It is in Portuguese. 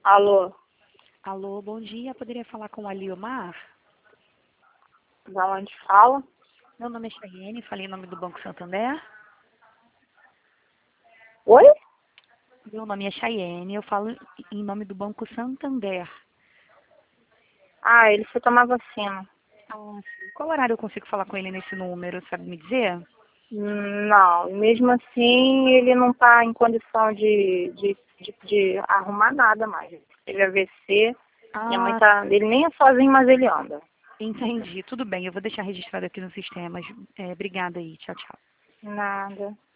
Alô, Alô, bom dia. Poderia falar com a Liomar? da onde fala? Meu nome é Chayene, falei em nome do Banco Santander. Oi? Meu nome é Chayene, eu falo em nome do Banco Santander. Ah, ele foi tomar vacina. Ah, sim. Qual horário eu consigo falar com ele nesse número, sabe me dizer? Não, mesmo assim ele não está em condição de arrumar nada mais. Ele AVC, minha mãe Ah, tá. Ele nem é sozinho, mas ele anda. entendi. Tudo bem, eu vou deixar registrado aqui no sistema. Obrigada aí. Tchau, tchau. Nada.